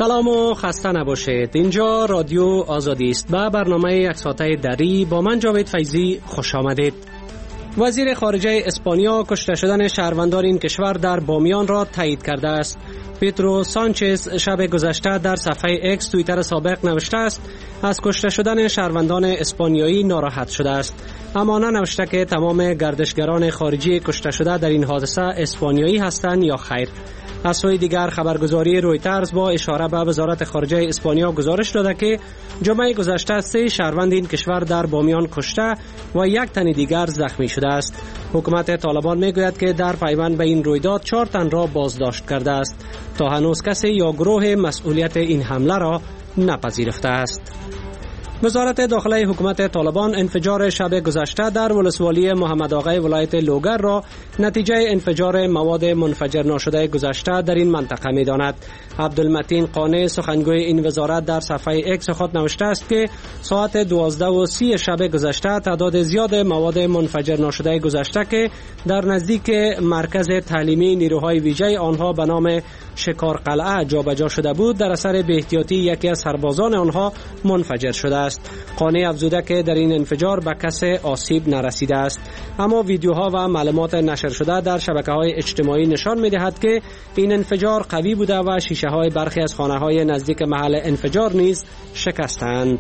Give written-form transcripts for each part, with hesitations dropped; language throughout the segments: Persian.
سلام و خسته نباشید. اینجا رادیو آزادی است. با برنامه یک ساعته دری با من جاوید فیضی خوش آمدید. وزیر خارجه اسپانیا کشته شدن شهروندان این کشور در بامیان را تایید کرده است. پیدرو سانچز شب گذشته در صفحه اکس توییتر سابق نوشته است از کشته شدن شهروندان اسپانیایی ناراحت شده است، اما ننوشته که تمام گردشگران خارجی کشته شده در این حادثه اسپانیایی هستند یا خیر. از سوی دیگر خبرگزاری رویترز با اشاره به وزارت خارجه اسپانیا گزارش داده که جمعه گذشته 3 شهروند این کشور در بامیان کشته و 1 تن دیگر زخمی شده است. حکومت طالبان میگوید که در پیوند به این رویداد 4 تن را بازداشت کرده است. تا هنوز کسی یا گروه مسئولیت این حمله را نپذیرفته است. وزارت داخله حکومت طالبان انفجار شب گذشته در ولسوالی محمد آقای ولایت لوگر را نتیجه انفجار مواد منفجر ناشده گذشته در این منطقه می داند. عبدالمتین قانع سخنگوی این وزارت در صفحه اکس خود نوشته است که ساعت 12:30 شب گذشته تعداد زیاد مواد منفجر ناشده گذشته که در نزدیک مرکز تعلیمی نیروهای ویژه آنها به نام شکار قلعه جابجا شده بود در اثر بی‌احتیاطی یکی از سربازان آنها منفجر شده است. قانع افزوده که در این انفجار به کسی آسیب نرسیده است، اما ویدیوها و معلومات نشر شده در شبکه‌های اجتماعی نشان می‌دهد که این انفجار قوی بوده و شیشه‌های برخی از خانه‌های نزدیک محل انفجار نیز شکستند.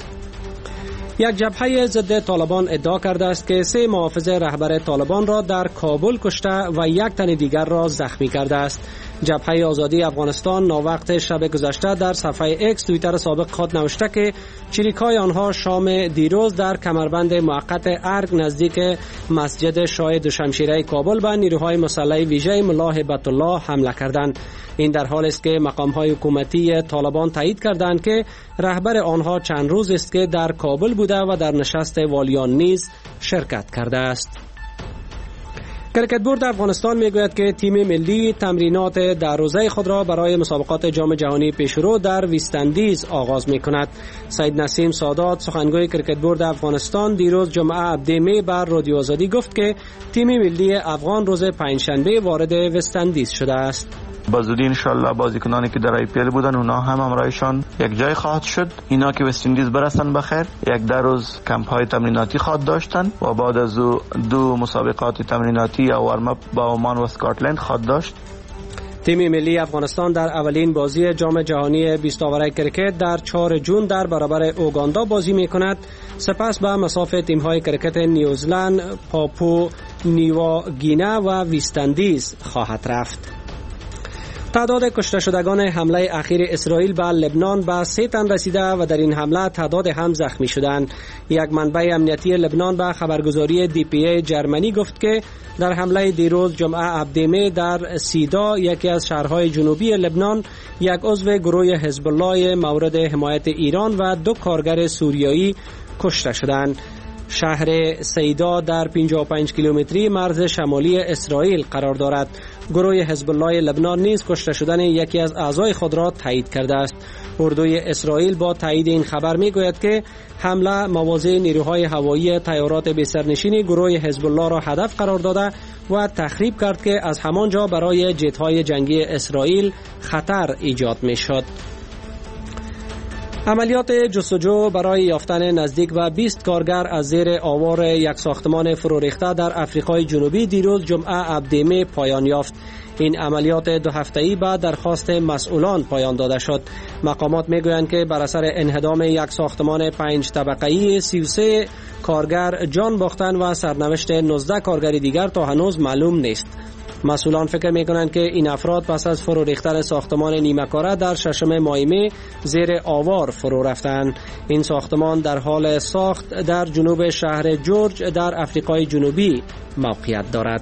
یک جبهه ضد طالبان ادعا کرده است که 3 محافظ رهبر طالبان را در کابل کشته و 1 تن دیگر را زخمی کرده است. جبهه آزادی افغانستان ناوقت شب گذشته در صفحه اکس توییتر سابق خود نوشته که چریکای آنها شام دیروز در کمربند موقت ارگ نزدیک مسجد شاه دوشمشیره کابل به نیروهای مسلح ویژه ملا هیبت الله حمله کردند. این در حالی است که مقام‌های حکومتی طالبان تایید کردند که رهبر آنها چند روز است که در کابل بوده و در نشست والیان نیز شرکت کرده است. کرکت بورد افغانستان میگوید که تیم ملی تمرینات در روزه خود را برای مسابقات جام جهانی پیشرو در ویستندیز آغاز میکند. سید نسیم سادات سخنگوی کرکت بورد افغانستان دیروز جمعه هفده‌مه بر رادیو آزادی گفت که تیم ملی افغان روز پنجشنبه وارد ویستندیز شده است. با زودی انشالله بازیکنانی که در IPL بودن اونا هم همراهشان یک جای خواهد شد. اینا که وست اندیز برسن بخیر 1-2 روز کمپ های تمریناتی خواهد داشتن و بعد از 2 مسابقات تمریناتی یا وارم اپ با عمان و اسکاتلند خواهد داشت. تیم ملی افغانستان در اولین بازی جام جهانی 20 آوره کرکت در 4 جون در برابر اوگاندا بازی میکند. سپس به مصاف تیم های کرکت نیوزلند، پاپو نیوا گینه و ویستندیز خواهد رفت. تعداد کشته شدگان حمله اخیر اسرائیل به لبنان به 3 تن رسیده و در این حمله تعداد هم زخمی شدند. یک منبع امنیتی لبنان به خبرگزاری DPA جرمنی گفت که در حمله دیروز جمعه هفده‌مه در سیدا یکی از شهرهای جنوبی لبنان یک عضو گروه حزب الله مورد حمایت ایران و 2 کارگر سوریایی کشته شدند. شهر سیدا در 55 کیلومتری مرز شمالی اسرائیل قرار دارد. گروه حزب الله لبنان نیز کشته شدن یکی از اعضای خود را تایید کرده است. اردوی اسرائیل با تایید این خبر میگوید که حمله مواضع نیروهای هوایی طیارات بی سرنشین گروه حزب الله را هدف قرار داده و تخریب کرد که از همانجا برای جت‌های جنگی اسرائیل خطر ایجاد میشد. عملیات جستجو برای یافتن نزدیک به 20 کارگر از زیر آوار یک ساختمان فرو ریخته در آفریقای جنوبی دیروز جمعه هفده‌مه پایان یافت. این عملیات 2 هفته‌ای بعد درخواست مسئولان پایان داده شد. مقامات میگویند که بر اثر انهدام یک ساختمان 5 طبقه‌ای 33 کارگر جان باختند و سرنوشت 19 کارگر دیگر تا هنوز معلوم نیست. مسئولان فکر میکنند که این افراد پس از فرو ریختن ساختمان نیمه‌کاره در 6 ماه مه زیر آوار فرو رفتند. این ساختمان در حال ساخت در جنوب شهر جورج در آفریقای جنوبی موقعیت دارد.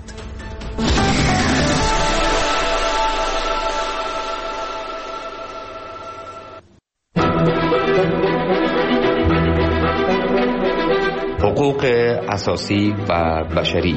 حقوق اساسی و بشری.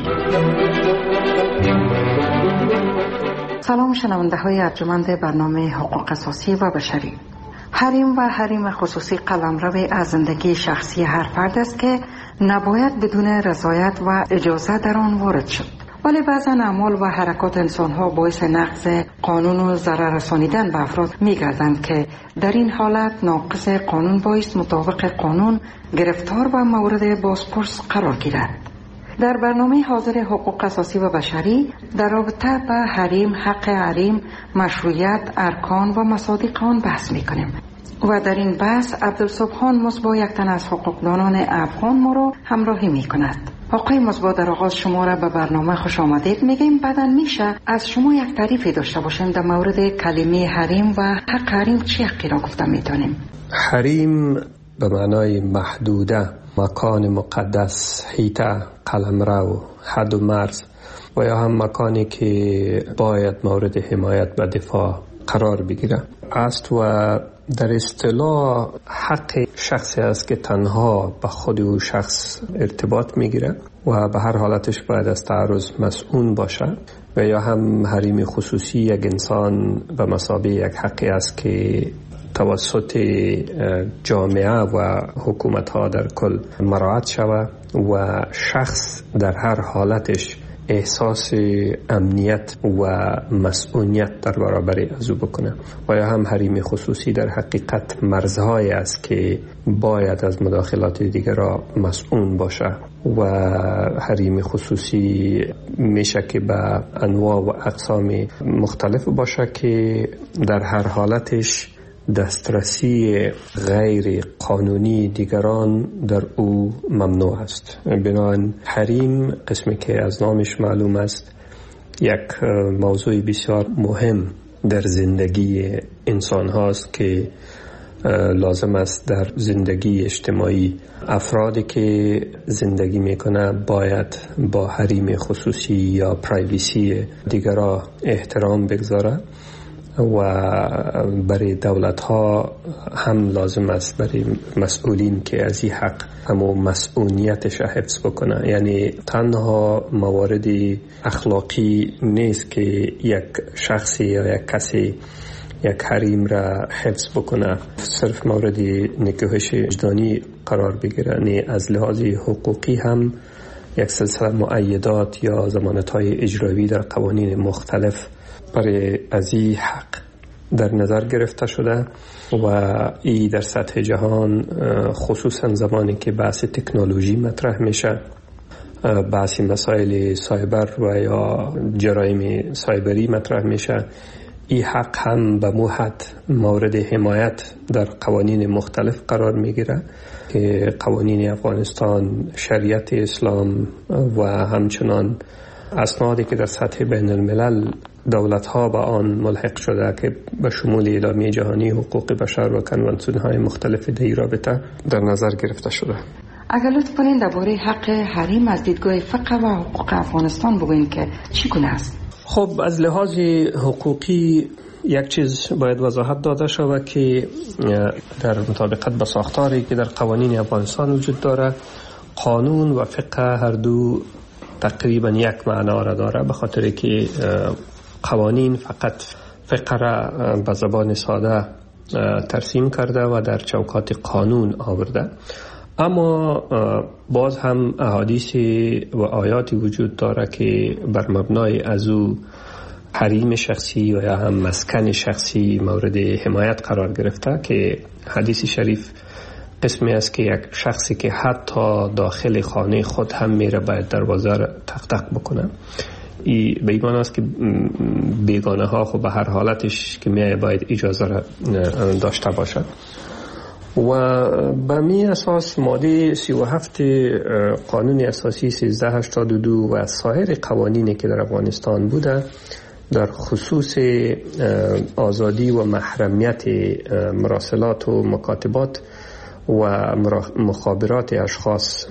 سلام شنونده های ارجمند برنامه حقوق اساسی و بشری. حریم و حریم خصوصی قلمرو از زندگی شخصی هر فرد است که نباید بدون رضایت و اجازه در آن وارد شد. ولی بعضا اعمال و حرکات انسانها باعث نقض قانون و ضرر رسانیدن به افراد می‌گردند که در این حالت ناقض قانون باعث مطابق قانون گرفتار و مورد بازپرس قرار گیرد. در برنامه حاضر حقوق اساسی و بشری در رابطه به حریم، حق حریم، مشروعیت، ارکان و مصادیق آن بحث می‌کنیم و در این بحث عبدالسبحان مصباح یک تن از حقوقدانان افغان ما را همراهی می‌کند. آقای مصباح، در آغاز شما را به برنامه خوش آمدید میگیم. بعداً میشه از شما یک تعریفی داشته باشیم در مورد کلمه حریم و حق حریم چی حقی را گفته میتونیم؟ حریم به معنای محدوده، مکان مقدس، حیطه، قلمرو، حد و مرز و یا هم مکانی که باید مورد حمایت و دفاع قرار بگیره است و در اصطلاح حق شخصی است که تنها به خود او شخص ارتباط میگیره و به هر حالتش باید از تعرض مسئول باشه و یا هم حریم خصوصی یک انسان به مثابه یک حقی است که توسط جامعه و حکومت ها در کل مراعات شود و شخص در هر حالتش احساس امنیت و مسئولیت در برابر از او بکنه و یا هم حریم خصوصی در حقیقت مرزهای است که باید از مداخلات دیگر را مسئول باشه و حریم خصوصی میشه که به انواع و اقسام مختلف باشه که در هر حالتش دسترسی غیر قانونی دیگران در او ممنوع است. بنابراین حریم، قسمی که از نامش معلوم است، یک موضوع بسیار مهم در زندگی انسان هاست که لازم است در زندگی اجتماعی افرادی که زندگی میکنه باید با حریم خصوصی یا پرایوسی دیگران احترام بگذاره و برای دولت ها هم لازم است برای مسئولین که از این حق همو مسئولیتش حفظ بکنه. یعنی تنها موارد اخلاقی نیست که یک شخصی یا یک کسی یک حریم را حفظ بکنه صرف مورد نکوهش وجدانی قرار بگیره، نه از لحاظ حقوقی هم یک سلسله مؤیدات یا ضمانت‌های اجرایی در قوانین مختلف برای از این حق در نظر گرفته شده و ای در سطح جهان خصوصا زمانی که بحث تکنولوژی مطرح میشه، بحث مسائل سایبر و یا جرایم سایبری مطرح میشه، این حق هم به موحد مورد حمایت در قوانین مختلف قرار میگیره که قوانین افغانستان، شریعت اسلام و همچنان اسنادی که در سطح بین الملل دولت ها با آن ملحق شده که به شمول اعلامیه جهانی حقوق بشر و کنوانسیون های مختلف در این رابطه در نظر گرفته شده. اگر لطف کنین درباره حق حریم از دیدگاه فقه و حقوق افغانستان بگوین که چگونه است؟ خب از لحاظ حقوقی یک چیز باید وضاحت داده شود که در مطابقت با ساختاری که در قوانین افغانستان وجود داره، قانون و فقه هر دو تقریبا یک معنا را داره، به خاطر که قوانین فقط فقه را به زبان ساده ترسیم کرده و در چوکات قانون آورده، اما باز هم احادیث و آیاتی وجود داره که بر مبنای از او حریم شخصی و یا هم مسکن شخصی مورد حمایت قرار گرفته که حدیث شریف قسمی است که یک شخصی که حتی داخل خانه خود هم میره باید دروازه را تق تق بکنه. به این معنی است که بیگانه ها خب به هر حالتش که میای باید اجازه را داشته باشد و به می اساس ماده 37 قانون اساسی 1382 و سایر قوانینی که در افغانستان بوده در خصوص آزادی و محرمیت مراسلات و مکاتبات و مخابرات اشخاص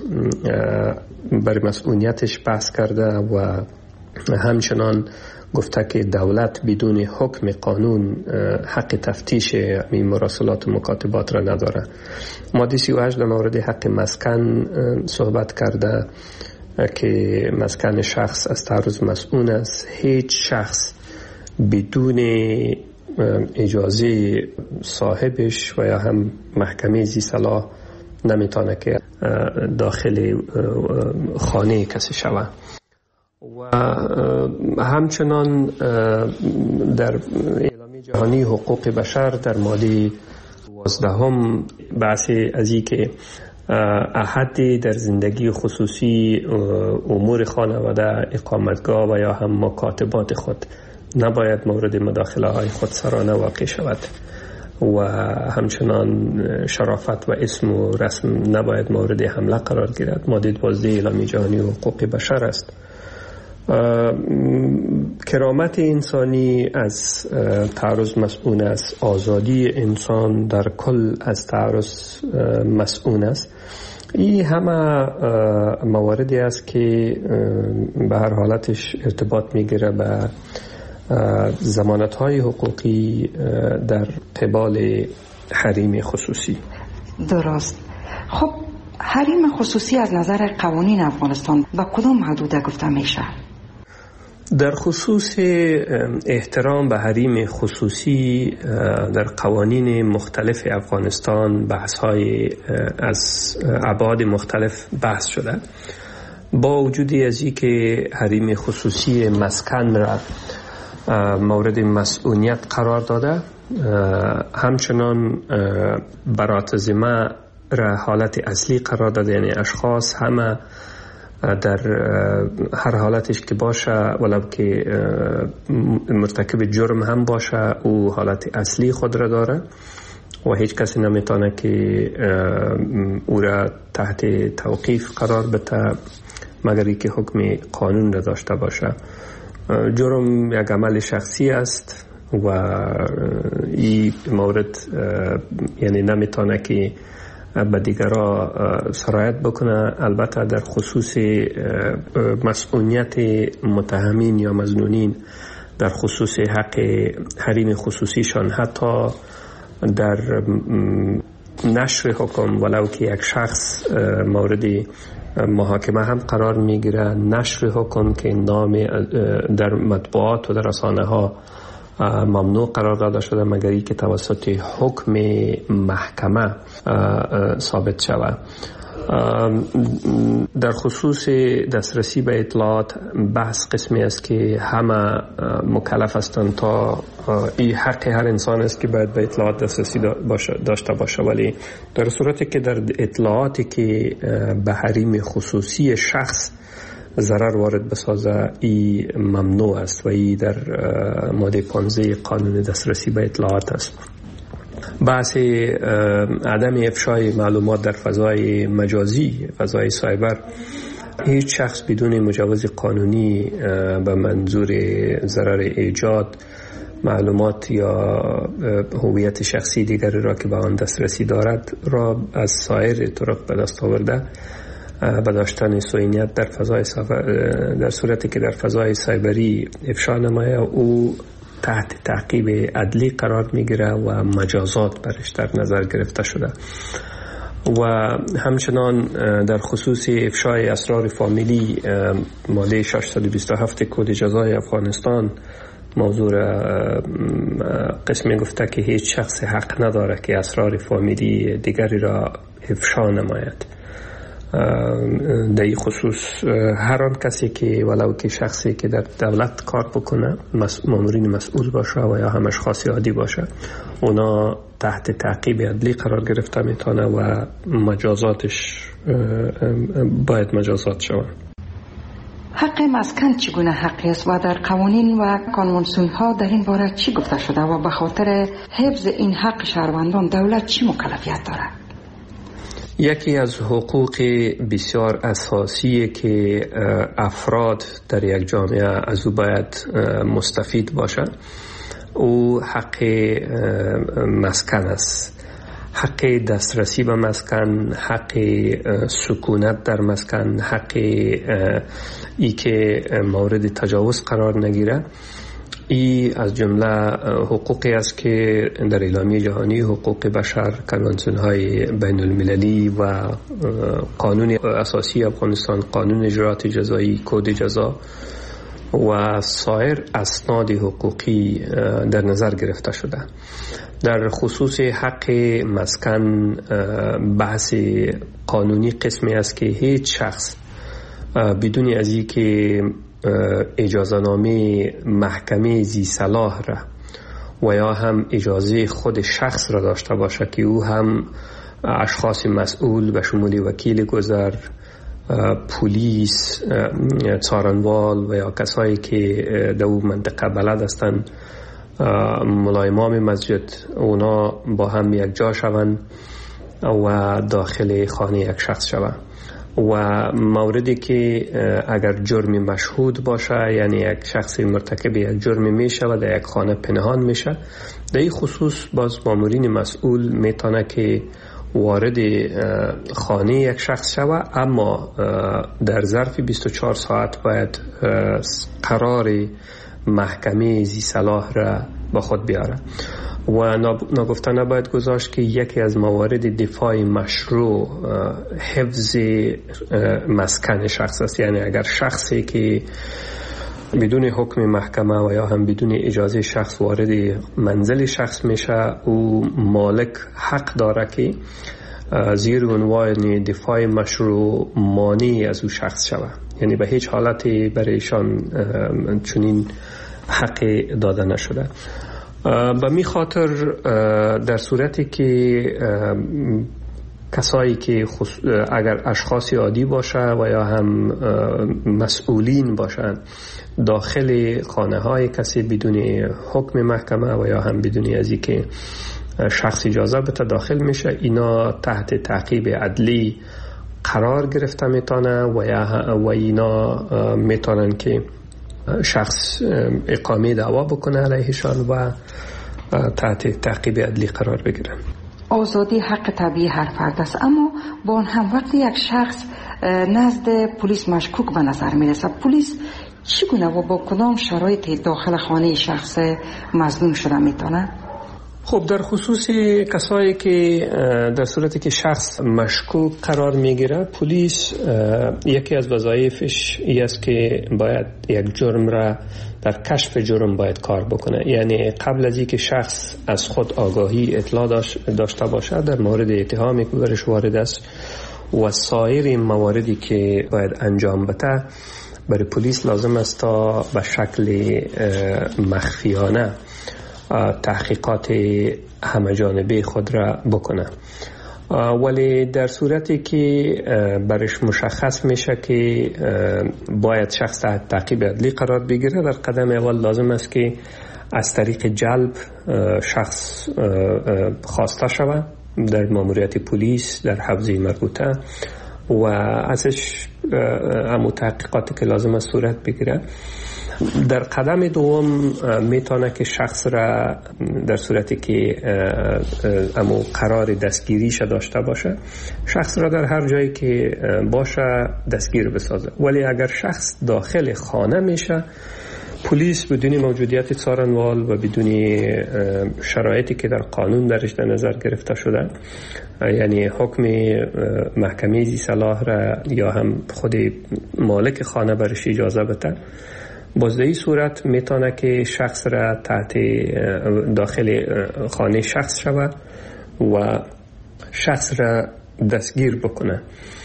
بر مسئولیتش بحث کرده و همچنان گفته که دولت بدون حکم قانون حق تفتیش این مراسلات و مکاتبات را نداره. ماده 38 در مورد حق مسکن صحبت کرده که مسکن شخص از تعرض مسئول است. هیچ شخص بدون اجازه صاحبش و یا هم محکمه ذی صلاح نمیتونه که داخل خانه کسی شود و همچنان در اعلامیه جهانی حقوق بشر در ماده 12 بحث از این که احد در زندگی خصوصی، امور خانواده، اقامتگاه و یا هم مکاتبات خود نباید مورد مداخله های خودسرانه واقع شود و همچنان شرافت و اسم و رسم نباید مورد حمله قرار گیرد. ماده 12 اعلامیه جهانی حقوق بشر است. کرامت انسانی از تعرض مسئول است. آزادی انسان در کل از تعرض مسئول است. این همه مواردی است که به هر حالتش ارتباط میگیره به ضمانت‌های حقوقی در قبال حریم خصوصی. درست. خب حریم خصوصی از نظر قوانین افغانستان به کدام حدود گفته میشه؟ در خصوص احترام به حریم خصوصی در قوانین مختلف افغانستان بحث‌های از ابعاد مختلف بحث شده. با وجود از اینکه حریم خصوصی مسکن را مورد مسئولیت قرار داده، همچنان براتزمه را حالت اصلی قرار داده، یعنی اشخاص همه در هر حالتش که باشه ولو که مرتکب جرم هم باشه او حالت اصلی خود را داره و هیچ کسی نمیتونه که او را تحت توقیف قرار بده مگر اینکه حکم قانون را داشته باشه. جرم یک عمل شخصی است و این مورد یعنی نمیتونه که به دیگرها سرایت بکنه. البته در خصوص مسئولیت متهمین یا مظنونین در خصوص حق حریم خصوصیشان، حتی در نشر حکم ولو که یک شخص مورد محاکمه هم قرار میگیره، نشر حکم که نام در مطبوعات و در رسانه ها ممنوع قرار داده شده مگر اینکه توسط حکم محکمه ثابت شود. در خصوص دسترسی به اطلاعات بحث قسمی است که همه مکلف هستند تا این حق هر انسان است که باید به اطلاعات دسترسی داشته باشه، ولی در صورتی که در اطلاعاتی که به حریم خصوصی شخص ضرر وارد بسازه ای ممنوع است و ای در ماده 15 قانون دسترسی به اطلاعات است. بحث عدم افشای معلومات در فضای مجازی، فضای سایبر، هیچ شخص بدون مجوز قانونی به منظور ضرر ایجاد معلومات یا هویت شخصی دیگری را که به آن دسترسی دارد را از سایر طرق به دست آورده به داشتن سوینیت در فضای در صورتی که در فضای سایبری افشا نمایه او تحت تعقیب عدلی قرار میگیره و مجازات برش در نظر گرفته شده. و همچنان در خصوص افشای اسرار فامیلی ماده 627 کد جزای افغانستان موضوع قسمی گفته که هیچ شخص حق نداره که اسرار فامیلی دیگری را افشا نماید. در این خصوص هر آن کسی که ولو که شخصی که در دولت کار بکنه، مامورین مسئول باشه و یا هم اشخاص عادی باشه، اونا تحت تعقیب عدلی قرار گرفته میتونه و مجازاتش باید مجازات شود. حق مسکن چگونه حقی است و در قوانین و کنوانسیون ها در این باره چی گفته شده و به خاطر حفظ این حق شهروندان دولت چی مکلفیت دارد؟ یکی از حقوق بسیار اساسی که افراد در یک جامعه از او باید مستفید باشند او حق مسکن است. حق دسترسی به مسکن، حق سکونت در مسکن، حق ای که مورد تجاوز قرار نگیره. این از جمله حقوقی است که در اعلامیه جهانی حقوق بشر، کنوانسیون‌های بین المللی و قانون اساسی افغانستان، قانون اجرات جزایی، کد جزا و سایر اسناد حقوقی در نظر گرفته شده. در خصوص حق مسکن بحث قانونی قسمی است که هیچ شخص بدون از اینکه اجازه نامه محکمه ذی صلاح را و یا هم اجازه خود شخص را داشته باشه که او هم اشخاص مسئول به شمول وکیل گذر، پلیس، څارنوال و یا کسایی که در اون منطقه بلد هستند، ملا امام مسجد، اونا با هم یک جا شوند و داخل خانه یک شخص شوند. و موردی که اگر جرم مشهود باشه، یعنی یک شخص مرتکب یک جرم میشه و در یک خانه پنهان میشه، در این خصوص باز مامورین مسئول میتونه که وارد خانه یک شخص شوه، اما در ظرف 24 ساعت باید قرار محکمه ذی صلاح را با خود بیاره. و ناگفته نباید گذاشت که یکی از موارد دفاع مشروع حفظ مسکن شخص است. یعنی اگر شخصی که بدون حکم محکمه و یا هم بدون اجازه شخص وارد منزل شخص میشه، او مالک حق داره که زیر عنوان دفاع مشروع مانع از او شخص شود. یعنی به هیچ حالتی برایشان چنین حق داده نشده. به می خاطر در صورتی که کسایی که اگر اشخاص عادی باشه و یا هم مسئولین باشند داخل خانه های کسی بدون حکم محکمه و یا هم بدون از اینکه شخص اجازه بده داخل میشه، اینا تحت تعقیب عدلی قرار گرفته میتونه و اینا میتونن که شخص اقامه دعوا بکنه علیهشان و تحت تعقیب عدلی قرار بگیرن. آزادی حق طبیعی هر فرد است، اما با آن هم وقتی یک شخص نزد پلیس مشکوک به نظر میرسد، پلیس چگونه و با کدام شرایطی داخل خانه شخص مظنون شده میتونه؟ خب در خصوص کسایی که در صورتی که شخص مشکوک قرار میگیره، پلیس یکی از وظایفش این است که باید یک جرم را در کشف جرم باید کار بکنه. یعنی قبل از اینکه شخص از خود آگاهی اطلاع داشته باشه در مورد اتهامی که برش وارد است و سایر مواردی که باید انجام بده، برای پلیس لازم است تا به شکل مخفیانه تحقیقات همه جانبه خود را بکنه. ولی در صورتی که برش مشخص میشه که باید شخص تحت تعقیب عدلی قرار بگیره، در قدم اول لازم است که از طریق جلب شخص خواسته شود در ماموریت پلیس در حوزه مربوطه و ازش همون تحقیقاتی که لازم است صورت بگیره. در قدم دوم میتونه که شخص را در صورتی که امو قرار دستگیریش داشته باشه، شخص را در هر جایی که باشه دستگیر بسازه. ولی اگر شخص داخل خانه میشه، پلیس بدون موجودیت څارنوال و بدون شرایطی که در قانون درش در نظر گرفته شده، یعنی حکم محکمه ذی صلاح را یا هم خود مالک خانه برش اجازه بده، باز در این صورت میتونه که شخص را تحت داخل خانه شخص شود و شخص را دستگیر بکنه.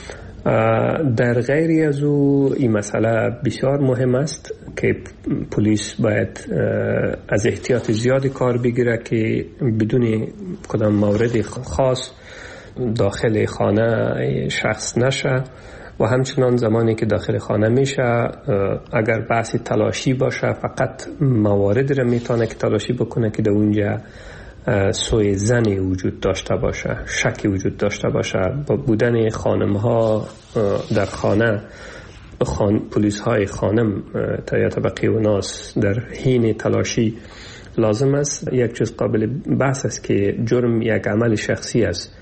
در غیری از او این مسئله بسیار مهم است که پلیس باید از احتیاط زیادی کار بگیره که بدون کدام مورد خاص داخل خانه شخص نشه و همچنان زمانی که داخل خانه میشه اگر بحث تلاشی باشه فقط موارد را میتونه که تلاشی بکنه که در اونجا سوء ظنی وجود داشته باشه، شکی وجود داشته باشه. با بودن خانم ها در خانه پلیس های خانم تا طبقه و ناس در حین تلاشی لازم است. یک چیز قابل بحث است که جرم یک عمل شخصی است.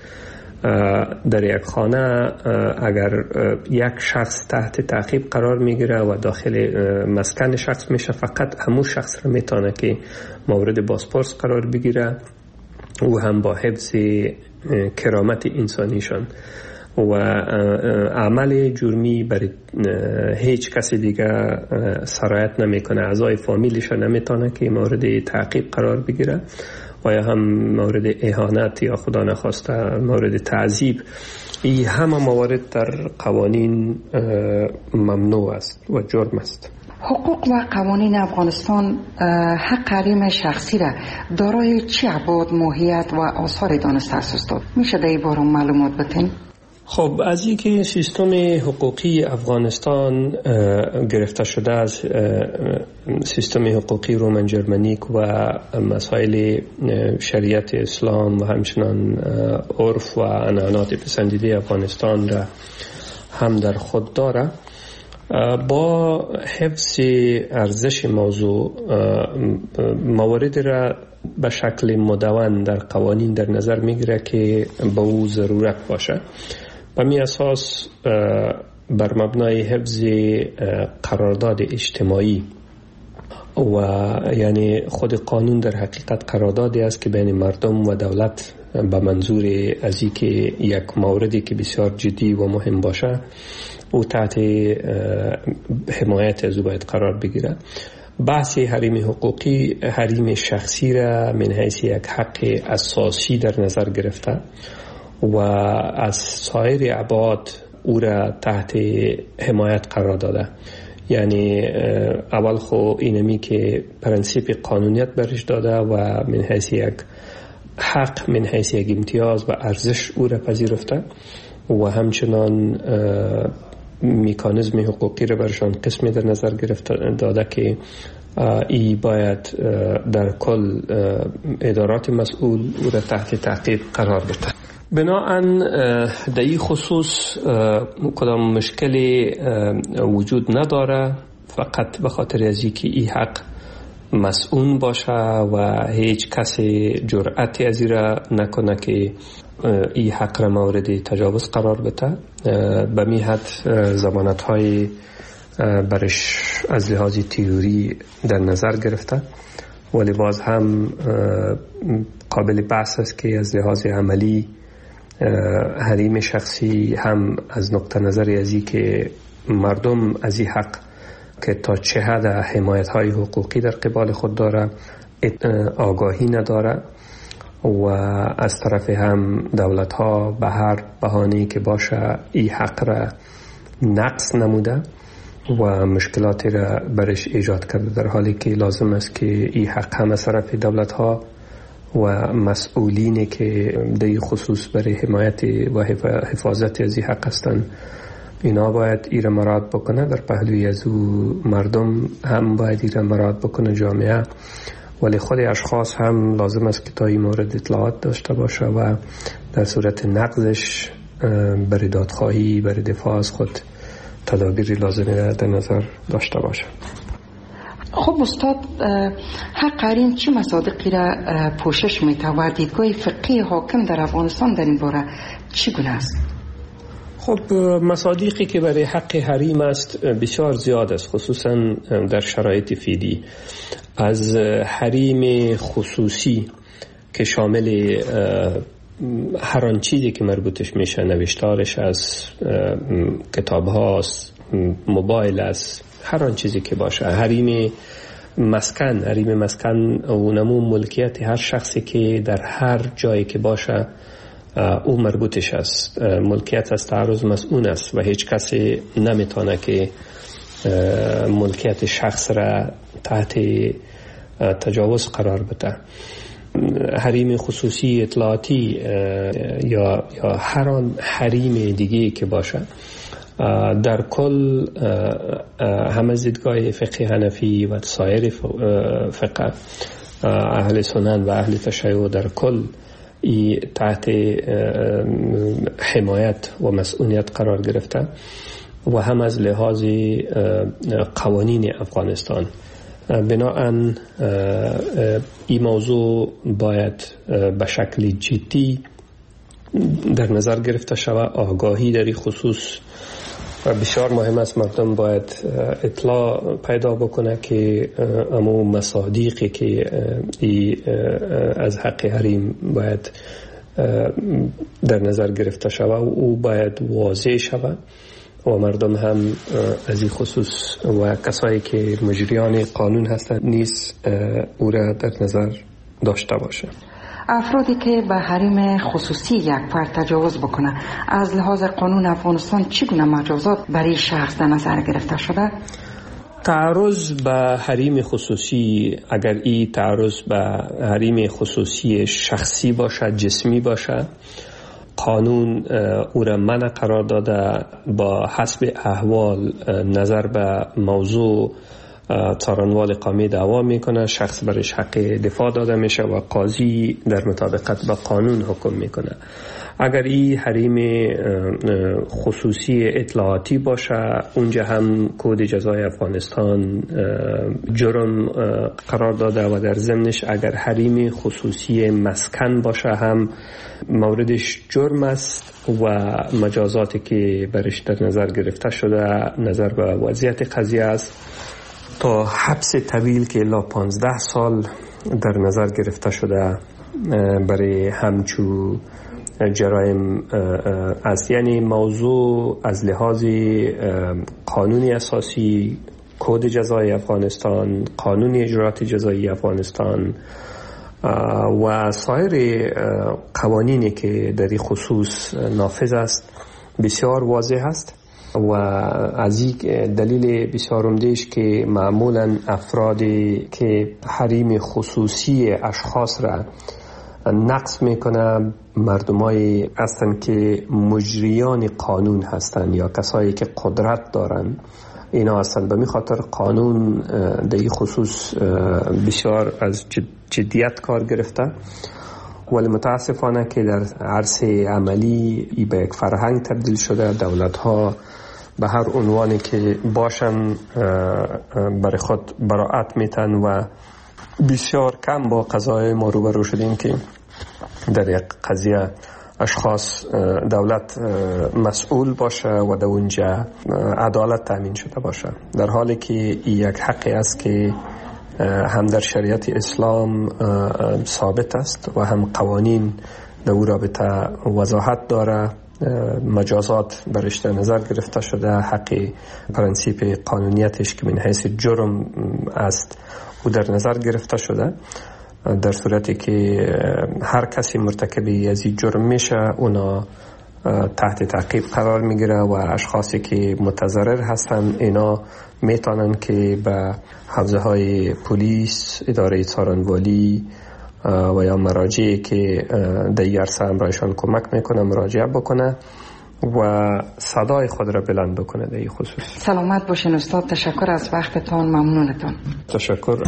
در یک خانه اگر یک شخص تحت تعقیب قرار میگیره و داخل مسکن شخص میشه، فقط همون شخص را میتونه که مورد بازپرس قرار بگیره و هم با حفظ کرامت انسانیشان و عمل جرمی برای هیچ کسی دیگه سرایت نمیکنه. اعضای فامیلش نمیتونه که مورد تعقیب قرار بگیره و یا هم مورد اهانت یا خدا نخواسته مورد تعذیب. این همه موارد در قوانین ممنوع است و جرم است. حقوق و قوانین افغانستان حق حریم شخصی را دارای چه ابعاد، ماهیت و آثار دانسته است استاد؟ میشه در این باره معلومات بدین؟ خب از اینکه سیستم حقوقی افغانستان گرفته شده از سیستم حقوقی رومن جرمنیک و مسائل شریعت اسلام و همچنان عرف و عنعنات پسندیده افغانستان را هم در خود داره، با حفظ ارزش موضوع موارد را به شکل مدون در قوانین در نظر میگیره که به او ضرورت باشه. به می اساس بر مبنای حفظ قرارداد اجتماعی و یعنی خود قانون در حقیقت قراردادی است که بین مردم و دولت به منظور از اینکه یک موردی که بسیار جدی و مهم باشه او تحت حمایت از او باید قرار بگیره. بحث حریم حقوقی حریم شخصی را من حیث یک حق اساسی در نظر گرفته و از سایر ابعاد او را تحت حمایت قرار داده. یعنی اول خو اینمی که پرنسیپ قانونیت برش داده و من حیث یک حق، من حیث یک امتیاز و ارزش او را پذیرفته و همچنان مکانیزم حقوقی را برشان قسمی در نظر گرفته داده که ای باید در کل ادارات مسئول او را تحت تعقیب قرار بده. بناهن در این خصوص کدام مشکلی وجود نداره، فقط به خاطر از اینکه این حق مسئول باشه و هیچ کسی جرأتی از این را نکنه که این حق را مورد تجاوز قرار بده. به می حد ضمانت های برش از لحاظ تئوری در نظر گرفته، ولی باز هم قابل بحث است که از لحاظ عملی حریم شخصی هم از نقطه نظر ازی که مردم از این حق که تا چه حد حمایت های حقوقی در قبال خود داره آگاهی نداره و از طرف هم دولت ها به هر بهانه‌ای که باشه این حق را نقص نموده و مشکلاتی را برش ایجاد کرده، در حالی که لازم است که این حق هم از طرف دولت ها و مسئولینی که در خصوص برای حمایت و حفاظت از این حق هستند اینا باید ایره مراد بکنه. در پهلوی از او مردم هم باید ایره مراد بکنه، جامعه، ولی خود اشخاص هم لازم است که تا این مورد اطلاعات داشته باشه و در صورت نقضش برای دادخواهی، برای دفاع از خود تدابیری لازمی را در نظر داشته باشه. خب استاد، حق حریم چه مصادیقی را پوشش میده و دیدگاه فقهی حاکم در افغانستان در این باره چگونه است؟ خب مصادیقی که برای حق حریم است بسیار زیاد است، خصوصا در شرایط فعلی. از حریم خصوصی که شامل هر آن چیزی که مربوطش میشه، نوشتارش از کتاب هاست، موبایل است، هر آن چیزی که باشه. حریم مسکن و نمو ملکیت هر شخصی که در هر جایی که باشه او مربوطش است. ملکیت از تعرض مسئول است و هیچ کسی نمیتونه که ملکیت شخص را تحت تجاوز قرار بده. حریم خصوصی اطلاعاتی یا هر آن حریم دیگه که باشه، در کل هم از دیدگاه فقه حنفی و سایر فقه اهل سنن و اهل تشیع در کل تحت حمایت و مسئولیت قرار گرفته و هم از لحاظ قوانین افغانستان. بناهن این موضوع باید به شکل جدی در نظر گرفته شود. آگاهی در این خصوص بسیار مهم است. مردم باید اطلاع پیدا بکنه که امو مصادیقی که از حق حریم باید در نظر گرفته شود و او باید واضح شود و مردم هم از این خصوص و کسایی که مجریان قانون هستند نیز او را در نظر داشته باشه. افرادی که به حریم خصوصی یک فرد تجاوز بکنه، از لحاظ قانون افغانستان چگونه مجازات برای شخص در نظر گرفته شده؟ تعرض به حریم خصوصی، اگر این تعرض به حریم خصوصی شخصی باشد، جسمی باشد، قانون او را منع قرار داده، با حسب احوال نظر به موضوع څارنوال قومی دعوا میکنه، شخص برش حق دفاع داده میشه و قاضی در مطابقت با قانون حکم میکنه. اگر این حریم خصوصی اطلاعاتی باشه، اونجا هم کد جزای افغانستان جرم قرار داده و در ضمنش اگر حریم خصوصی مسکن باشه هم موردش جرم است و مجازاتی که برش در نظر گرفته شده نظر به وضعیت قضیه است تا حبس طویل که الا 15 سال در نظر گرفته شده برای همچو جرایم است. یعنی موضوع از لحاظ قانون اساسی، کد جزای افغانستان، قانون اجرات جزایی افغانستان و سایر قوانینی که در این خصوص نافذ است بسیار واضح است و از این دلیل بسیار عمده‌اش که معمولا افرادی که حریم خصوصی اشخاص را نقض میکنه مردمایی هستند که مجریان قانون هستند یا کسایی که قدرت دارن، اینا هستند. به می خاطر قانون در این خصوص بسیار از جدیت کار گرفته، ولی متاسفانه که در عرصه عملی ای به یک فرهنگ تبدیل شده. دولت ها به هر عنوانی که باشن برای خود براعت میتن و بسیار کم با قضایای ما روبرو شدیم که در یک قضیه اشخاص دولت مسئول باشه و در اونجا عدالت تامین شده باشه، در حالی که یک حقی است که هم در شریعت اسلام ثابت است و هم قوانین در او رابطه وضاحت داره. مجازات برش در نظر گرفته شده، حق پرنسیپ قانونیتش که من حیث جرم است او در نظر گرفته شده. در صورتی که هر کسی مرتکب از این جرم میشه اونا تحت تعقیب قرار میگیره و اشخاصی که متضرر هستن اینا میتونن که به حوزه های پلیس، اداره څارنوالی و یا مراجعی که در این عرصه همراهشان کمک میکنه مراجعه بکنه و صدای خود را بلند بکنه در این خصوص. سلامت باشین استاد، تشکر از وقتتان، ممنونتان. تشکر.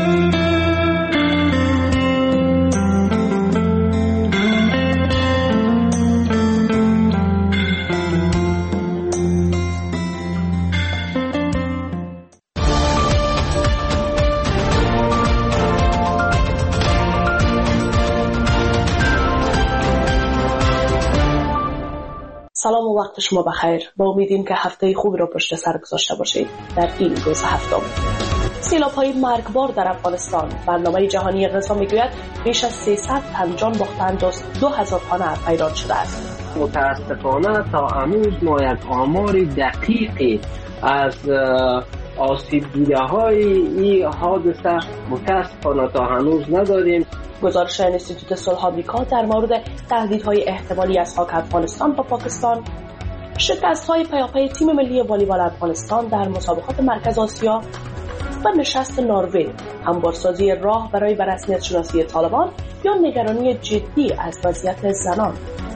سلام و وقت شما بخیر. با امیدیم که هفته خوبی را پشت سر گذاشته باشید. در این روز هفتم سیلاب‌های مرگبار در افغانستان، برنامه جهانی غذا میگوید بیش از 300 تن جان باختند و 2000 تن ویران شده است. متاسفانه تا هنوز ما یک آمار دقیقی از آسیب دیده‌های این حادثه متاسفانه تا هنوز نداریم. گزارش انستیتوت صلح آمریکا در مورد تهدیدهای احتمالی از خاک افغانستان با پاکستان، شکست‌های پیاپی تیم ملی والیبال افغانستان در مسابقات مرکز آسیا و نشست نروژ، هموارسازی راه برای به رسمیت شناسی طالبان یا نگرانی جدی از وضعیت زنان.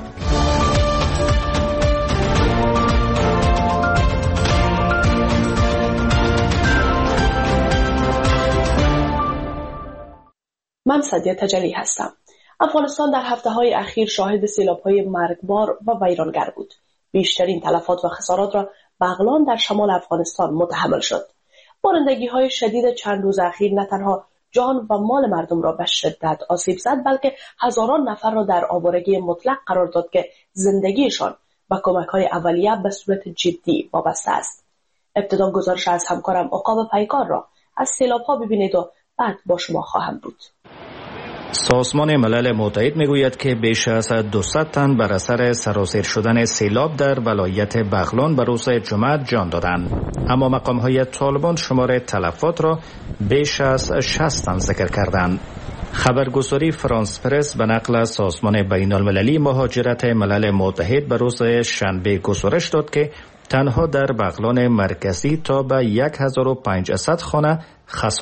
من سدیه تجلی هستم. افغانستان در هفته‌های اخیر شاهد سیلاب‌های مرگبار و ویرانگر بود. بیشترین تلفات و خسارات را بغلان در شمال افغانستان متحمل شد. بارندگی‌های شدید چند روز اخیر نه تنها جان و مال مردم را به شدت آسیب زد، بلکه هزاران نفر را در آوارگی مطلق قرار داد که زندگیشان و کمک‌های اولیه به صورت جدی وابسته است. ابتدا گزارش از همکارم عقاب پیکار را از سیلاب‌ها ببینید و بعد با شما خواهم بود. سازمان ملل متحد میگوید که بیش از 200 تن بر اثر سرازیر شدن سیلاب در ولایت بغلان به روز جمعه جان دادند، اما مقام‌های طالبان شمار تلفات را بیش از 60 تن ذکر کردند. خبرگزاری فرانس پرس به نقل از سازمان بین المللی مهاجرت ملل متحد به روز شنبه گزارش داد که تنها در بغلان مرکزی تا به 1500 خانه